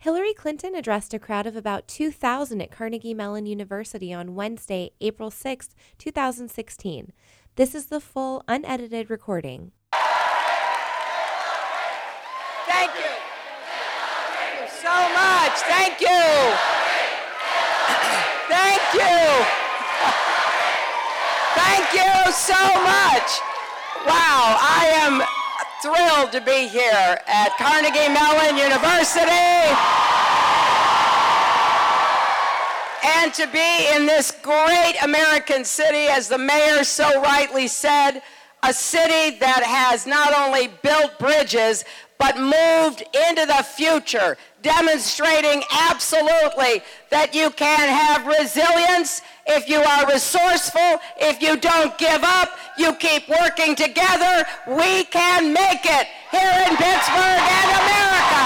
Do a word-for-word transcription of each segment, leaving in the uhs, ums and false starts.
Hillary Clinton addressed a crowd of about two thousand at Carnegie Mellon University on Wednesday, April sixth, two thousand sixteen. This is the full, unedited recording. Thank you. Thank you so much. Thank you. Thank you. Thank you so much. Wow, I am thrilled to be here at Carnegie Mellon University and to be in this great American city, as the mayor so rightly said, a city that has not only built bridges, but moved into the future, demonstrating absolutely that you can have resilience if you are resourceful, if you don't give up, you keep working together, we can make it here in Pittsburgh and America.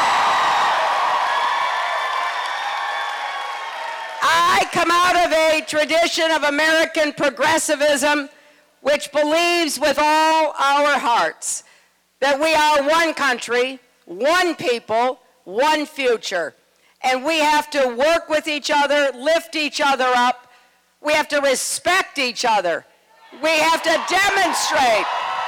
I come out of a tradition of American progressivism which believes with all our hearts that we are one country, one people, one future. And we have to work with each other, lift each other up. We have to respect each other. We have to demonstrate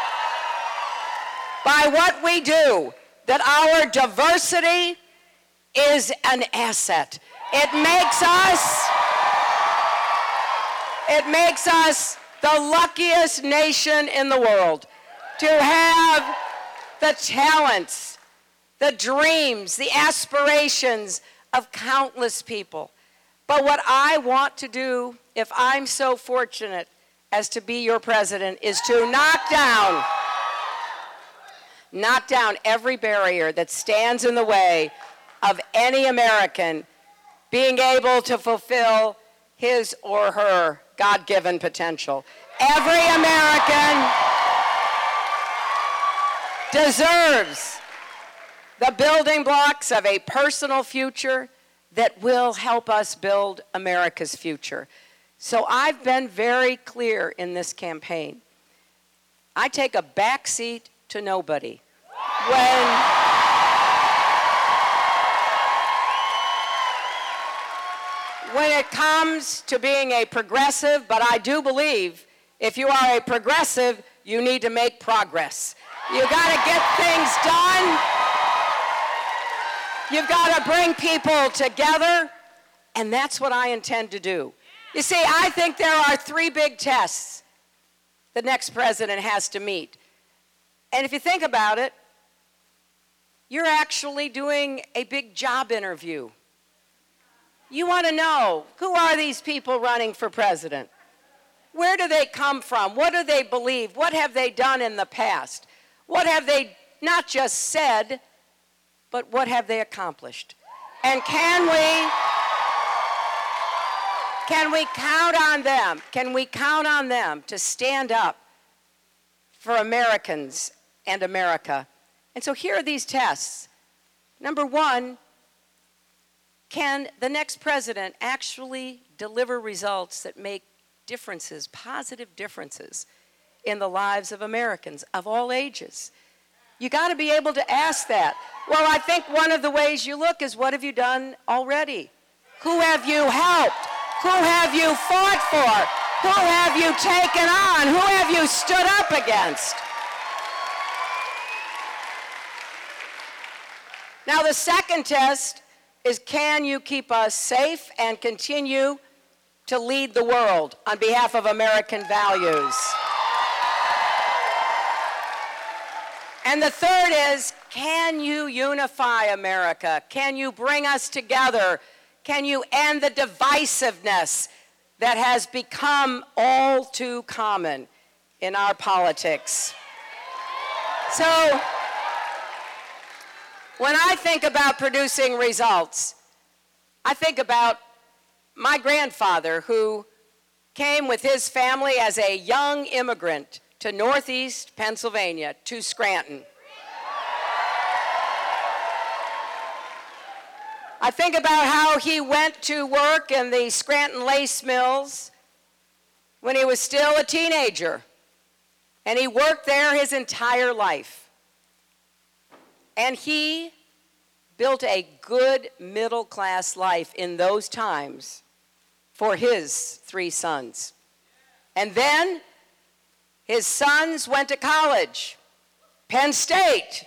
by what we do that our diversity is an asset. It makes us, it makes us the luckiest nation in the world to have the talents, the dreams, the aspirations of countless people. But what I want to do, if I'm so fortunate as to be your president, is to knock down, knock down every barrier that stands in the way of any American being able to fulfill his or her God-given potential. Every American deserves the building blocks of a personal future that will help us build America's future. So I've been very clear in this campaign. I take a backseat to nobody. When, when it comes to being a progressive, but I do believe if you are a progressive, you need to make progress. You got to get things done. You've got to bring people together, and that's what I intend to do. You see, I think there are three big tests the next president has to meet. And if you think about it, you're actually doing a big job interview. You want to know, who are these people running for president? Where do they come from? What do they believe? What have they done in the past? What have they not just said, but what have they accomplished? And can we, can we count on them? Can we count on them to stand up for Americans and America? And so here are these tests. Number one, can the next president actually deliver results that make differences, positive differences in the lives of Americans of all ages? You got to be able to ask that. Well, I think one of the ways you look is, what have you done already? Who have you helped? Who have you fought for? Who have you taken on? Who have you stood up against? Now, the second test is, can you keep us safe and continue to lead the world on behalf of American values? And the third is, can you unify America? Can you bring us together? Can you end the divisiveness that has become all too common in our politics? So, when I think about producing results, I think about my grandfather, who came with his family as a young immigrant to Northeast Pennsylvania, to Scranton. I think about how he went to work in the Scranton lace mills when he was still a teenager, and he worked there his entire life. And he built a good middle-class life in those times for his three sons. And then his sons went to college, Penn State.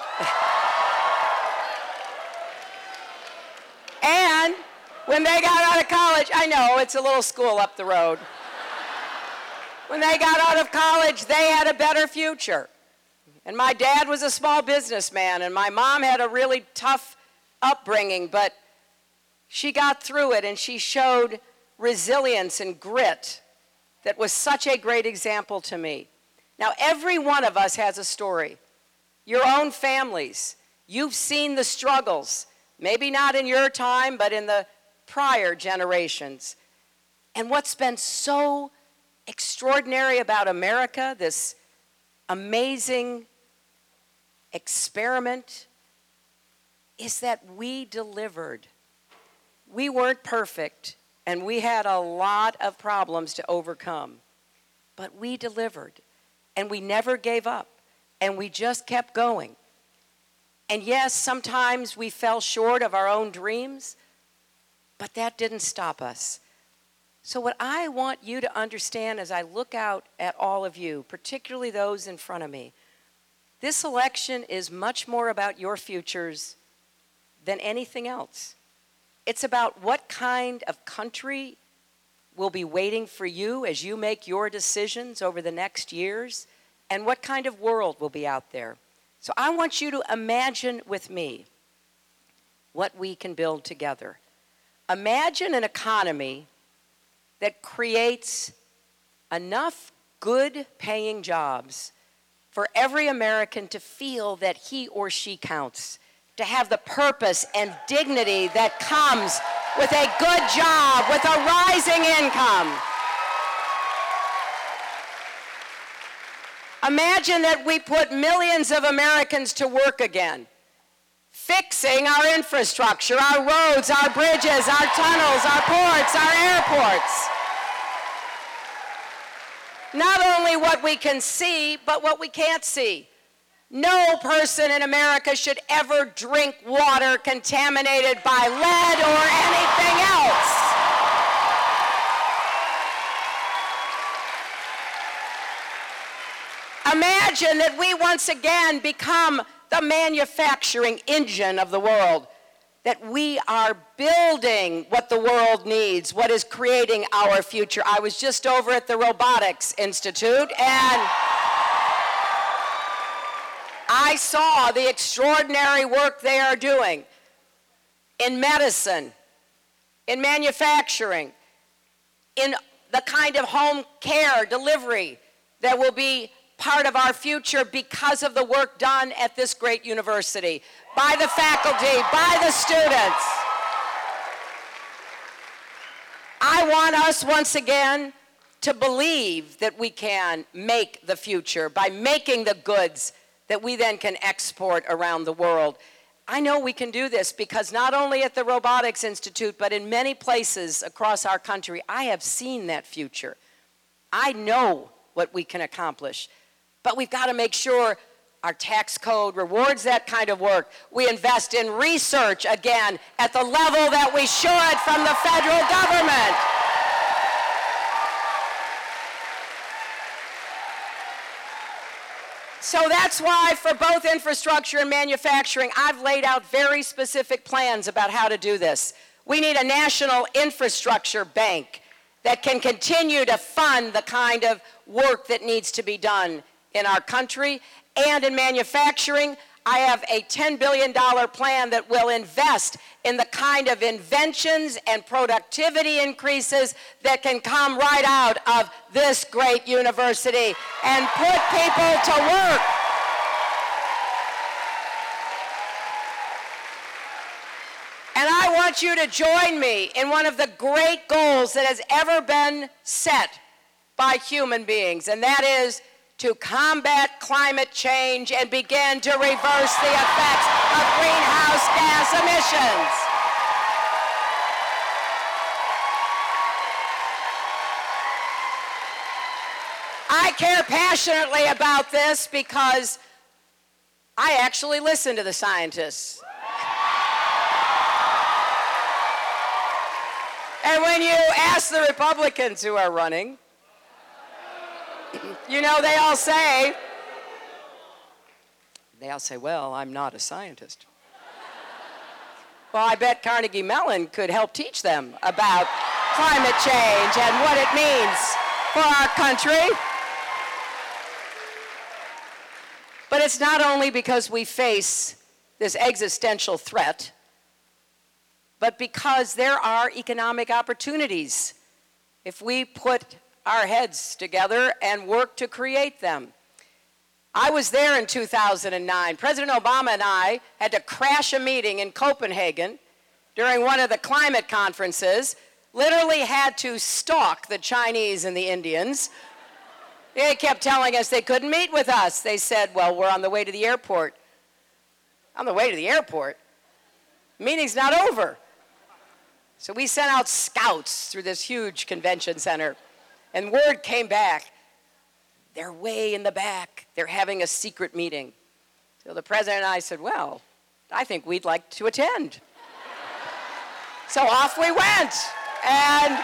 And when they got out of college, I know, it's a little school up the road. When they got out of college, they had a better future. And my dad was a small businessman, and my mom had a really tough upbringing, but she got through it, and she showed resilience and grit that was such a great example to me. Now, every one of us has a story. Your own families. You've seen the struggles, maybe not in your time, but in the prior generations. And what's been so extraordinary about America, this amazing experiment, is that we delivered. We weren't perfect, and we had a lot of problems to overcome, but we delivered, and we never gave up, and we just kept going. And yes, sometimes we fell short of our own dreams, but that didn't stop us. So what I want you to understand as I look out at all of you, particularly those in front of me, this election is much more about your futures than anything else. It's about what kind of country will be waiting for you as you make your decisions over the next years, and what kind of world will be out there. So I want you to imagine with me what we can build together. Imagine an economy that creates enough good-paying jobs for every American to feel that he or she counts, to have the purpose and dignity that comes with a good job, with a rising income. Imagine that we put millions of Americans to work again, fixing our infrastructure, our roads, our bridges, our tunnels, our ports, our airports. Not only what we can see, but what we can't see. No person in America should ever drink water contaminated by lead or anything else. Imagine that we once again become the manufacturing engine of the world, that we are building what the world needs, what is creating our future. I was just over at the Robotics Institute, and I saw the extraordinary work they are doing in medicine, in manufacturing, in the kind of home care delivery that will be part of our future because of the work done at this great university, by the faculty, by the students. I want us once again to believe that we can make the future by making the goods that we then can export around the world. I know we can do this because not only at the Robotics Institute, but in many places across our country, I have seen that future. I know what we can accomplish. But we've got to make sure our tax code rewards that kind of work. We invest in research, again, at the level that we should from the federal government. So that's why for both infrastructure and manufacturing, I've laid out very specific plans about how to do this. We need a national infrastructure bank that can continue to fund the kind of work that needs to be done in our country. And in manufacturing, I have a ten billion dollars plan that will invest in the kind of inventions and productivity increases that can come right out of this great university and put people to work. And I want you to join me in one of the great goals that has ever been set by human beings, and that is to combat climate change and begin to reverse the effects of greenhouse gas emissions. I care passionately about this because I actually listen to the scientists. And when you ask the Republicans who are running, you know, they all say, they all say, well, I'm not a scientist. Well, I bet Carnegie Mellon could help teach them about climate change and what it means for our country. But it's not only because we face this existential threat, but because there are economic opportunities if we put our heads together and work to create them. I was there in two thousand nine. President Obama and I had to crash a meeting in Copenhagen during one of the climate conferences, literally had to stalk the Chinese and the Indians. They kept telling us they couldn't meet with us. They said, well, we're on the way to the airport. On the way to the airport? Meeting's not over. So we sent out scouts through this huge convention center, and word came back, they're way in the back. They're having a secret meeting. So the president and I said, well, I think we'd like to attend. So off we went. And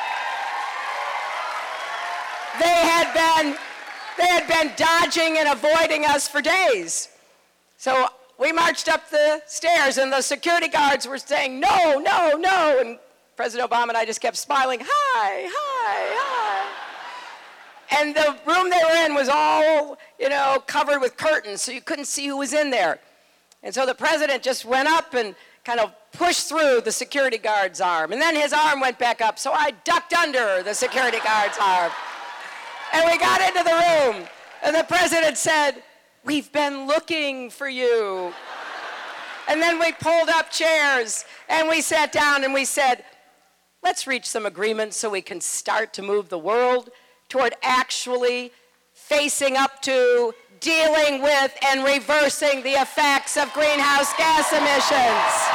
they had been, they had been dodging and avoiding us for days. So we marched up the stairs, and the security guards were saying, no, no, no. And President Obama and I just kept smiling, hi, hi, hi. And the room they were in was all, you know, covered with curtains, so you couldn't see who was in there. And so the president just went up and kind of pushed through the security guard's arm. And then his arm went back up, so I ducked under the security guard's arm. And we got into the room, and the president said, we've been looking for you. And then we pulled up chairs, and we sat down, and we said, let's reach some agreements so we can start to move the world toward actually facing up to, dealing with, and reversing the effects of greenhouse gas emissions.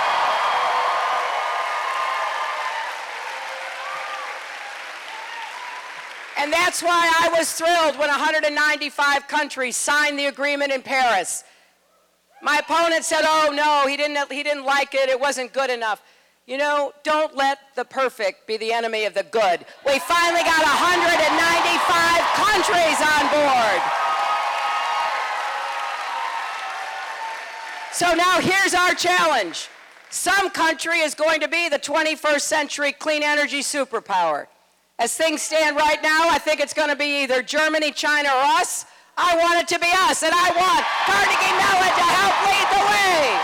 And that's why I was thrilled when one hundred ninety-five countries signed the agreement in Paris. My opponent said, oh no, he didn't, he didn't like it, it wasn't good enough. You know, don't let the perfect be the enemy of the good. We finally got one hundred ninety-five countries on board. So now here's our challenge. Some country is going to be the twenty-first century clean energy superpower. As things stand right now, I think it's going to be either Germany, China, or us. I want it to be us, and I want Carnegie Mellon to help lead the way.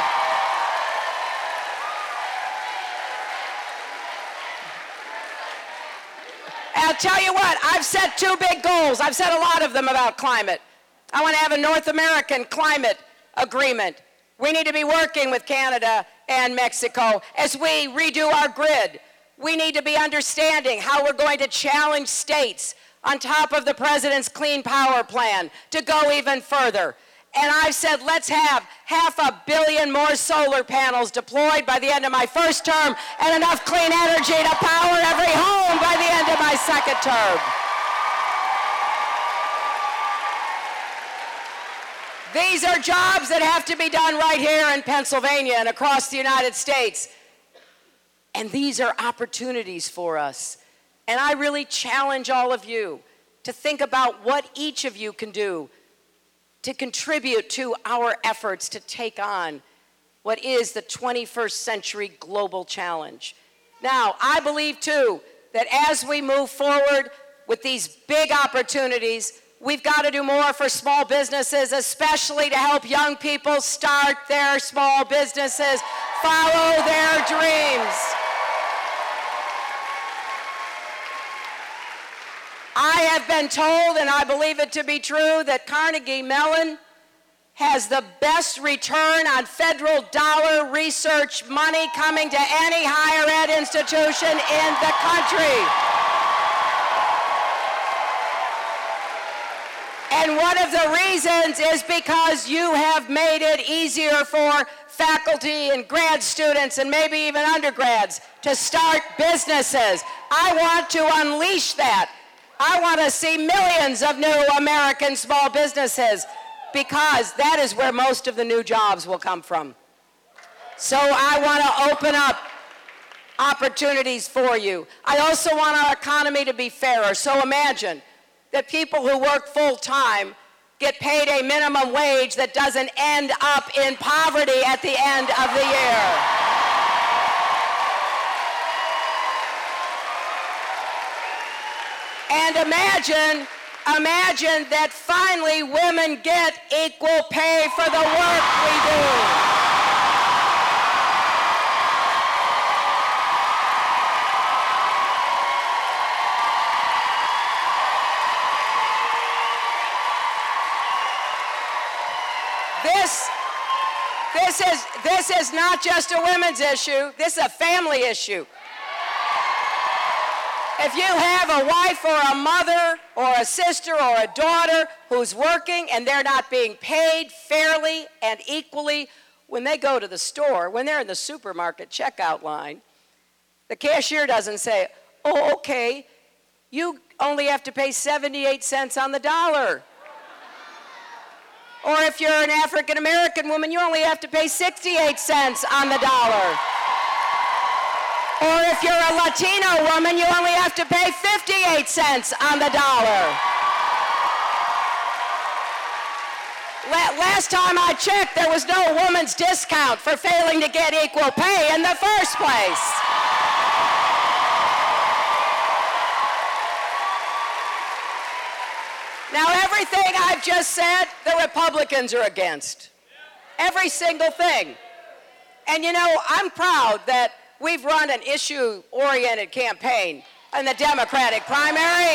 I'll tell you what, I've set two big goals. I've set a lot of them about climate. I want to have a North American climate agreement. We need to be working with Canada and Mexico as we redo our grid. We need to be understanding how we're going to challenge states on top of the president's Clean Power Plan to go even further. And I've said, let's have half a billion more solar panels deployed by the end of my first term and enough clean energy to power every home by the end of my second term. These are jobs that have to be done right here in Pennsylvania and across the United States. And these are opportunities for us. And I really challenge all of you to think about what each of you can do to contribute to our efforts to take on what is the twenty-first century global challenge. Now, I believe too that as we move forward with these big opportunities, we've got to do more for small businesses, especially to help young people start their small businesses, follow their dreams. I have been told, and I believe it to be true, that Carnegie Mellon has the best return on federal dollar research money coming to any higher ed institution in the country. And one of the reasons is because you have made it easier for faculty and grad students and maybe even undergrads to start businesses. I want to unleash that. I want to see millions of new American small businesses because that is where most of the new jobs will come from. So I want to open up opportunities for you. I also want our economy to be fairer. So imagine that people who work full-time get paid a minimum wage that doesn't end up in poverty at the end of the year. And imagine, imagine that finally women get equal pay for the work we do. This, this, is, this is not just a women's issue, this is a family issue. If you have a wife or a mother or a sister or a daughter who's working and they're not being paid fairly and equally, when they go to the store, when they're in the supermarket checkout line, the cashier doesn't say, oh, okay, you only have to pay seventy-eight cents on the dollar. Or if you're an African American woman, you only have to pay sixty-eight cents on the dollar. Or if you're a Latino woman, you only have to pay fifty-eight cents on the dollar. Last time I checked, there was no woman's discount for failing to get equal pay in the first place. Now, everything I've just said, the Republicans are against. Every single thing. And you know, I'm proud that we've run an issue-oriented campaign in the Democratic primary.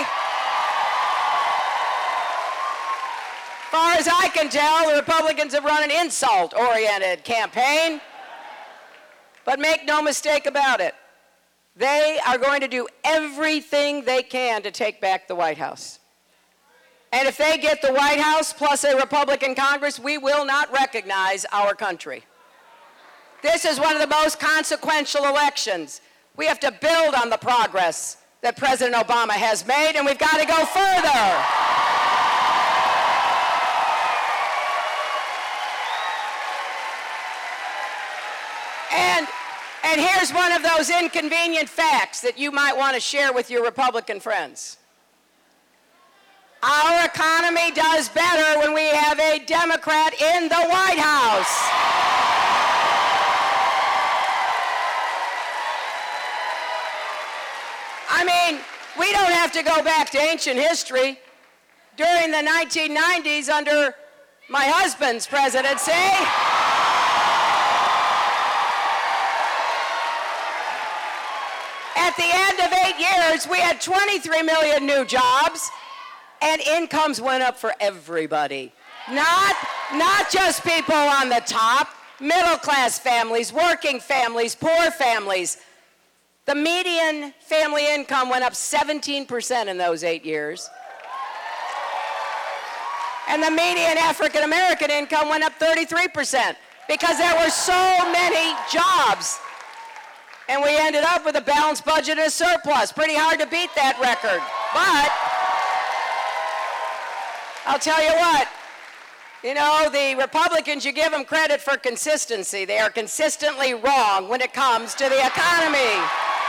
As far as I can tell, the Republicans have run an insult-oriented campaign. But make no mistake about it, they are going to do everything they can to take back the White House. And if they get the White House plus a Republican Congress, we will not recognize our country. This is one of the most consequential elections. We have to build on the progress that President Obama has made, and we've got to go further. And, and here's one of those inconvenient facts that you might want to share with your Republican friends. Our economy does better when we have a Democrat in the White House. I mean, we don't have to go back to ancient history. During the nineteen nineties, under my husband's presidency, at the end of eight years, we had twenty-three million new jobs. And incomes went up for everybody. Not, not just people on the top, middle-class families, working families, poor families. The median family income went up seventeen percent in those eight years. And the median African-American income went up thirty-three percent because there were so many jobs. And we ended up with a balanced budget and a surplus. Pretty hard to beat that record. But I'll tell you what, you know, the Republicans, you give them credit for consistency. They are consistently wrong when it comes to the economy.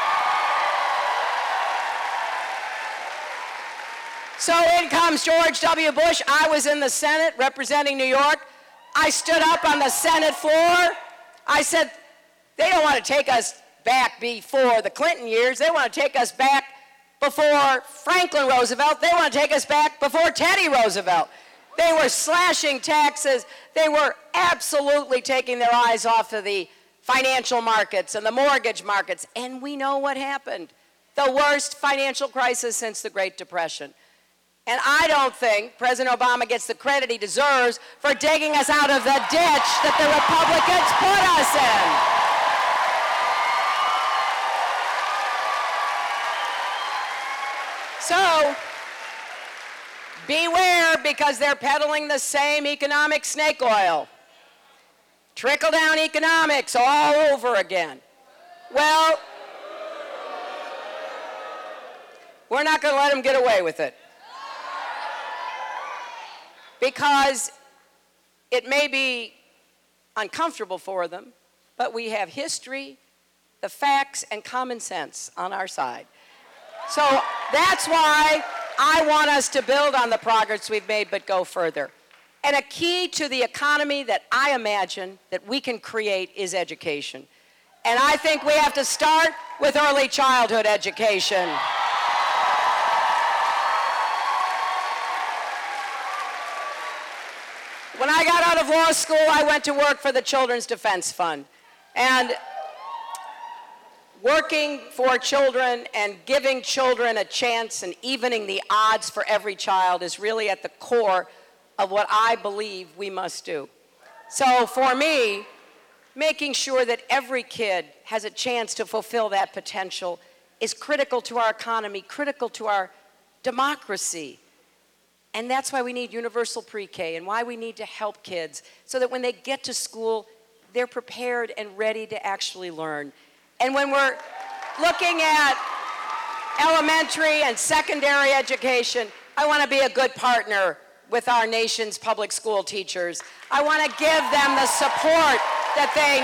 So in comes George W. Bush. I was in the Senate representing New York. I stood up on the Senate floor. I said, they don't want to take us back before the Clinton years. They want to take us back before Franklin Roosevelt. They want to take us back before Teddy Roosevelt. They were slashing taxes. They were absolutely taking their eyes off of the financial markets and the mortgage markets. And we know what happened. The worst financial crisis since the Great Depression. And I don't think President Obama gets the credit he deserves for digging us out of the ditch that the Republicans put us in. So, beware, because they're peddling the same economic snake oil. Trickle-down economics all over again. Well, we're not going to let them get away with it. Because it may be uncomfortable for them, but we have history, the facts and common sense on our side. So that's why I want us to build on the progress we've made, but go further. And a key to the economy that I imagine that we can create is education. And I think we have to start with early childhood education. When I got out of law school, I went to work for the Children's Defense Fund. And working for children and giving children a chance and evening the odds for every child is really at the core of what I believe we must do. So for me, making sure that every kid has a chance to fulfill that potential is critical to our economy, critical to our democracy. And that's why we need universal pre-K and why we need to help kids so that when they get to school, they're prepared and ready to actually learn. And when we're looking at elementary and secondary education, I want to be a good partner with our nation's public school teachers. I want to give them the support that they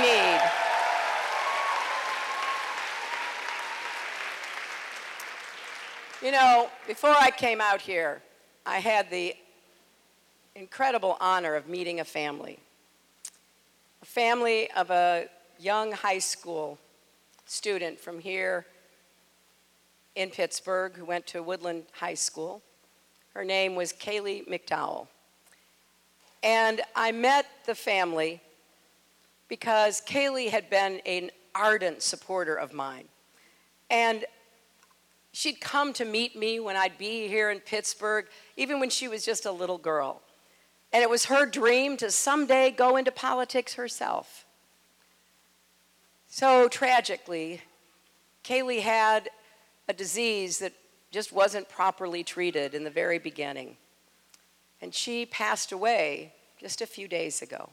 need. You know, before I came out here, I had the incredible honor of meeting a family, a family of a young high school student from here in Pittsburgh who went to Woodland High School. Her name was Kaylee McDowell. And I met the family because Kaylee had been an ardent supporter of mine. And she'd come to meet me when I'd be here in Pittsburgh, even when she was just a little girl. And it was her dream to someday go into politics herself. So tragically, Kaylee had a disease that just wasn't properly treated in the very beginning. And she passed away just a few days ago.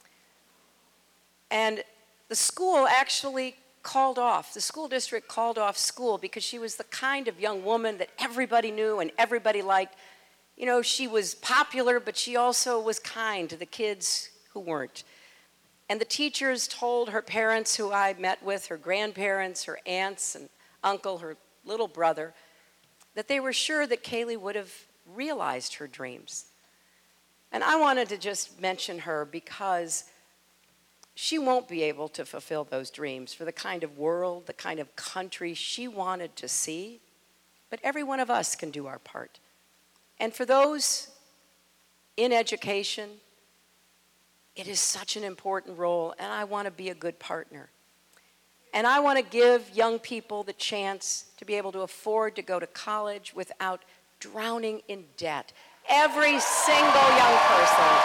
And the school actually called off, the school district called off school because she was the kind of young woman that everybody knew and everybody liked. You know, she was popular, but she also was kind to the kids who weren't. And the teachers told her parents, who I met with, her grandparents, her aunts and uncle, her little brother, that they were sure that Kaylee would have realized her dreams. And I wanted to just mention her because she won't be able to fulfill those dreams for the kind of world, the kind of country she wanted to see, but every one of us can do our part. And for those in education, it is such an important role, and I want to be a good partner. And I want to give young people the chance to be able to afford to go to college without drowning in debt. Every single young person.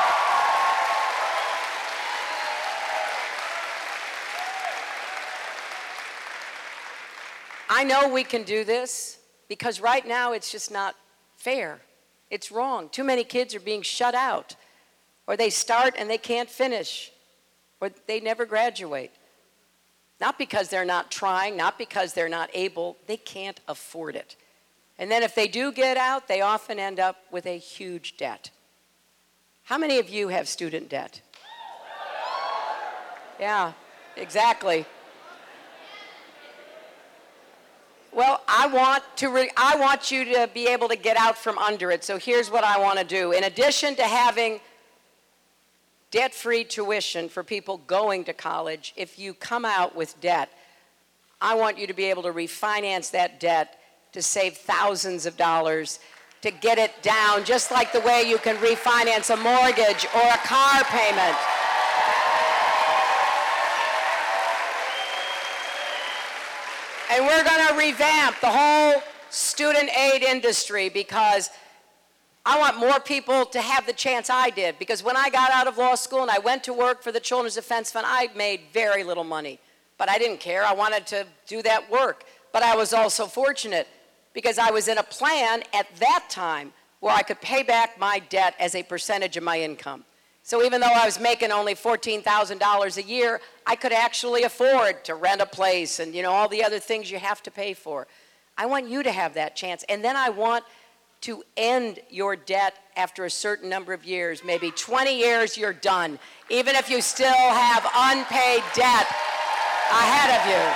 I know we can do this because right now it's just not fair. It's wrong. Too many kids are being shut out, or they start and they can't finish, or they never graduate. Not because they're not trying, not because they're not able, they can't afford it. And then if they do get out, they often end up with a huge debt. How many of you have student debt? Yeah, exactly. Well, I want to re- I want you to be able to get out from under it. So here's what I want to do. In addition to having debt-free tuition for people going to college, if you come out with debt, I want you to be able to refinance that debt to save thousands of dollars, to get it down, just like the way you can refinance a mortgage or a car payment. And we're going to revamp the whole student aid industry because I want more people to have the chance I did. Because when I got out of law school and I went to work for the Children's Defense Fund, I made very little money. But I didn't care. I wanted to do that work. But I was also fortunate because I was in a plan at that time where I could pay back my debt as a percentage of my income. So even though I was making only fourteen thousand dollars a year, I could actually afford to rent a place and, you know, all the other things you have to pay for. I want you to have that chance. And then I want to end your debt after a certain number of years. Maybe twenty years, you're done. Even if you still have unpaid debt, ahead of you.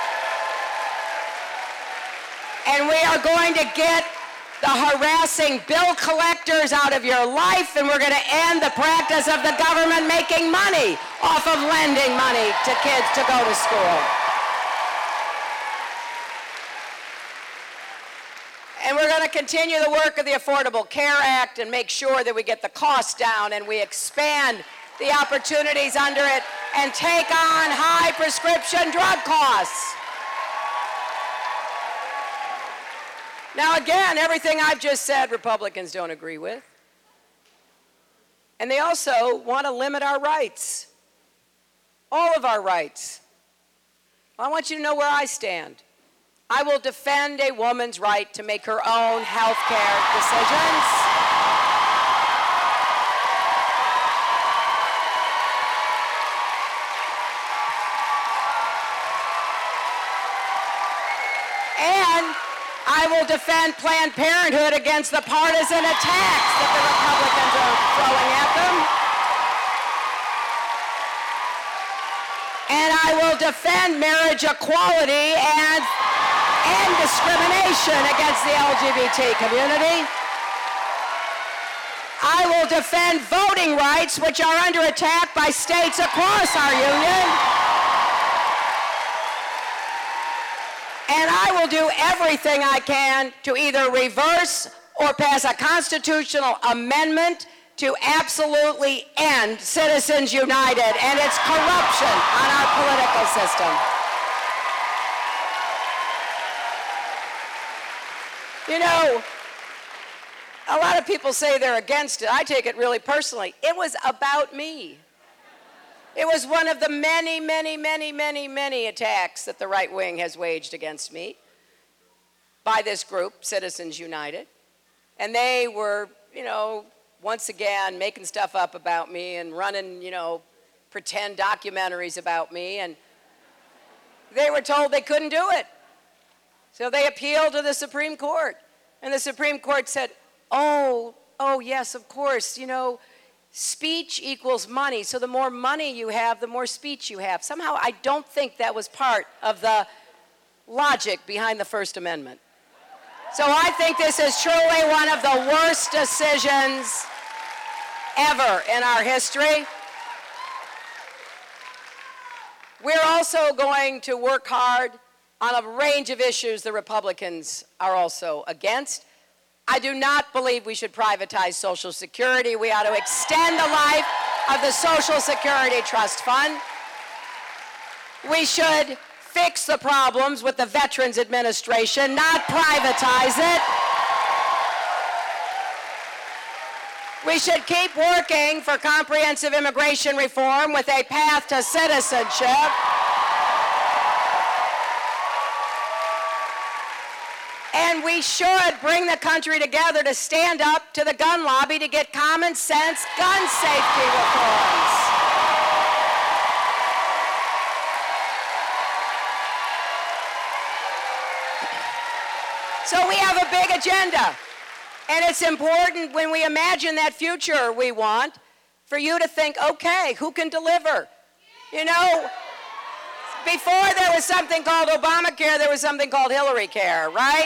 And we are going to get the harassing bill collectors out of your life, and we're going to end the practice of the government making money off of lending money to kids to go to school. And we're going to continue the work of the Affordable Care Act and make sure that we get the costs down and we expand the opportunities under it and take on high prescription drug costs. Now again, everything I've just said, Republicans don't agree with. And they also want to limit our rights, all of our rights. I want you to know where I stand. I will defend a woman's right to make her own health care decisions. And I will defend Planned Parenthood against the partisan attacks that the Republicans are throwing at them. And I will defend marriage equality and and discrimination against the L G B T community. I will defend voting rights, which are under attack by states across our union. And I will do everything I can to either reverse or pass a constitutional amendment to absolutely end Citizens United and its corruption on our political system. You know, a lot of people say they're against it. I take it really personally. It was about me. It was one of the many, many, many, many, many attacks that the right wing has waged against me by this group, Citizens United. And they were, you know, once again making stuff up about me and running, you know, pretend documentaries about me. And they were told they couldn't do it. So they appealed to the Supreme Court. And the Supreme Court said, oh, oh, yes, of course, you know, speech equals money. So the more money you have, the more speech you have. Somehow I don't think that was part of the logic behind the First Amendment. So I think this is truly one of the worst decisions ever in our history. We're also going to work hard on a range of issues the Republicans are also against. I do not believe we should privatize Social Security. We ought to extend the life of the Social Security Trust Fund. We should fix the problems with the Veterans Administration, not privatize it. We should keep working for comprehensive immigration reform with a path to citizenship. And we should bring the country together to stand up to the gun lobby to get common sense gun safety reforms. So we have a big agenda. And it's important when we imagine that future we want for you to think, okay, who can deliver? You know, before there was something called Obamacare, there was something called Hillary Care, right?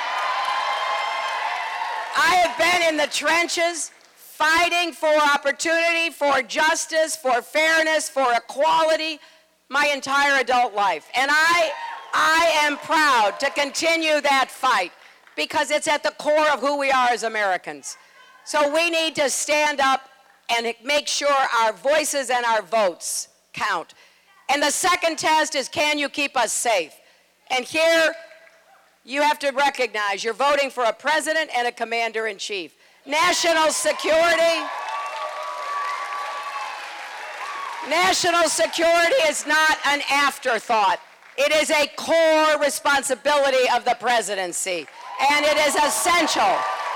I have been in the trenches fighting for opportunity, for justice, for fairness, for equality my entire adult life. And I, I am proud to continue that fight because it's at the core of who we are as Americans. So we need to stand up and make sure our voices and our votes count. And the second test is, can you keep us safe? And here, you have to recognize you're voting for a president and a commander-in-chief. National security, national security is not an afterthought. It is a core responsibility of the presidency, and it is essential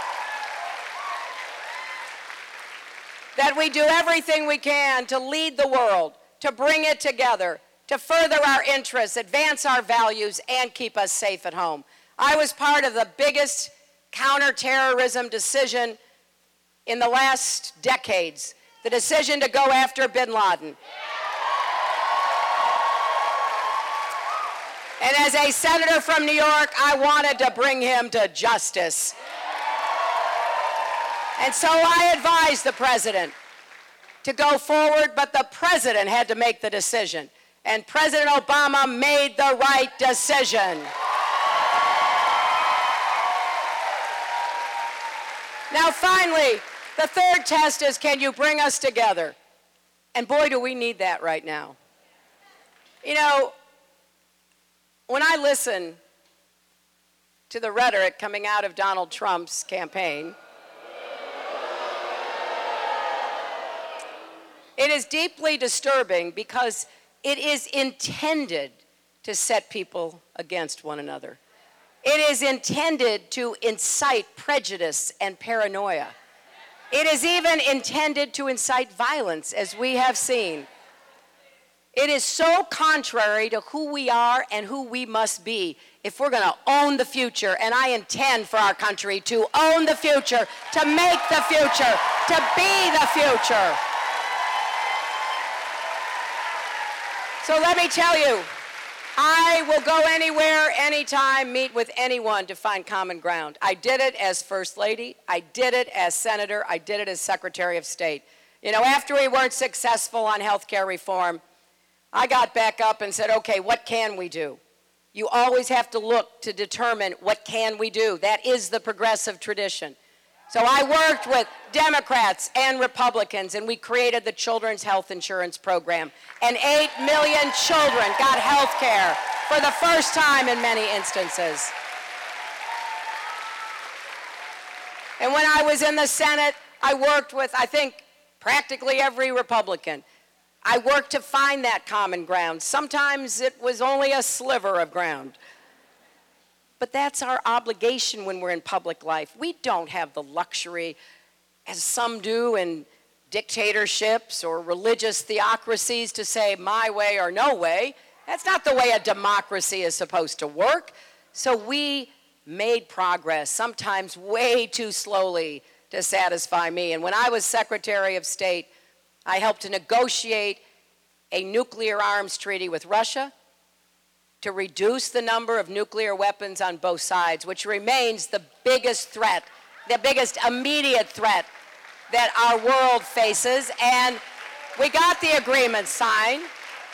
that we do everything we can to lead the world, to bring it together, to further our interests, advance our values, and keep us safe at home. I was part of the biggest counterterrorism decision in the last decades, the decision to go after bin Laden. And as a senator from New York, I wanted to bring him to justice. And so I advised the president to go forward, but the president had to make the decision. And President Obama made the right decision. Now, finally, the third test is, can you bring us together? And boy, do we need that right now. You know, when I listen to the rhetoric coming out of Donald Trump's campaign, it is deeply disturbing because it is intended to set people against one another. It is intended to incite prejudice and paranoia. It is even intended to incite violence, as we have seen. It is so contrary to who we are and who we must be if we're going to own the future, and I intend for our country to own the future, to make the future, to be the future. So let me tell you, I will go anywhere, anytime, meet with anyone to find common ground. I did it as First Lady. I did it as Senator. I did it as Secretary of State. You know, after we weren't successful on health care reform, I got back up and said, okay, what can we do? You always have to look to determine what can we do. That is the progressive tradition. So I worked with Democrats and Republicans, and we created the Children's Health Insurance Program. And eight million children got health care for the first time in many instances. And when I was in the Senate, I worked with, I think, practically every Republican. I worked to find that common ground. Sometimes it was only a sliver of ground. But that's our obligation when we're in public life. We don't have the luxury, as some do in dictatorships or religious theocracies, to say my way or no way. That's not the way a democracy is supposed to work. So we made progress, sometimes way too slowly to satisfy me. And when I was Secretary of State, I helped to negotiate a nuclear arms treaty with Russia to reduce the number of nuclear weapons on both sides, which remains the biggest threat, the biggest immediate threat that our world faces. And we got the agreement signed,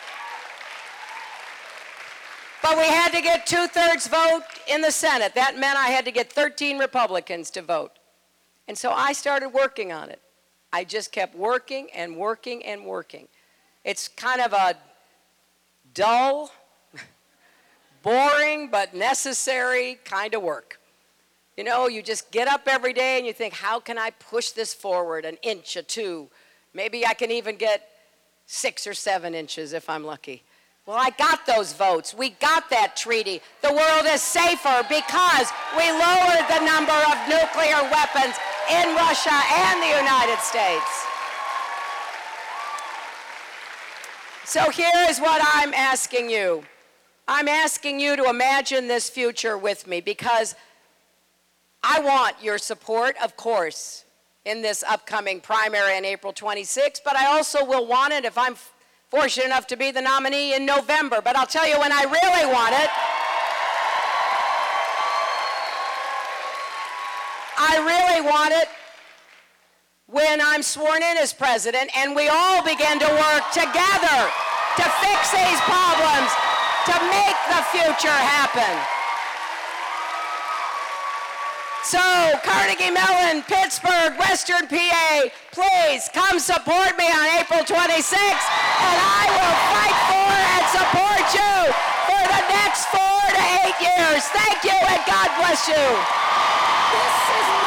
but we had to get two-thirds vote in the Senate. That meant I had to get thirteen Republicans to vote. And so I started working on it. I just kept working and working and working. It's kind of a dull, boring, but necessary kind of work. You know, you just get up every day and you think, how can I push this forward an inch or two? Maybe I can even get six or seven inches if I'm lucky. Well, I got those votes. We got that treaty. The world is safer because we lowered the number of nuclear weapons in Russia and the United States. So here is what I'm asking you. I'm asking you to imagine this future with me, because I want your support, of course, in this upcoming primary on April twenty-sixth, but I also will want it if I'm fortunate enough to be the nominee in November. But I'll tell you when I really want it. I really want it when I'm sworn in as president and we all begin to work together to fix these problems, to make the future happen. So, Carnegie Mellon, Pittsburgh, Western P A, please come support me on April twenty-sixth, and I will fight for and support you for the next four to eight years. Thank you, and God bless you. This is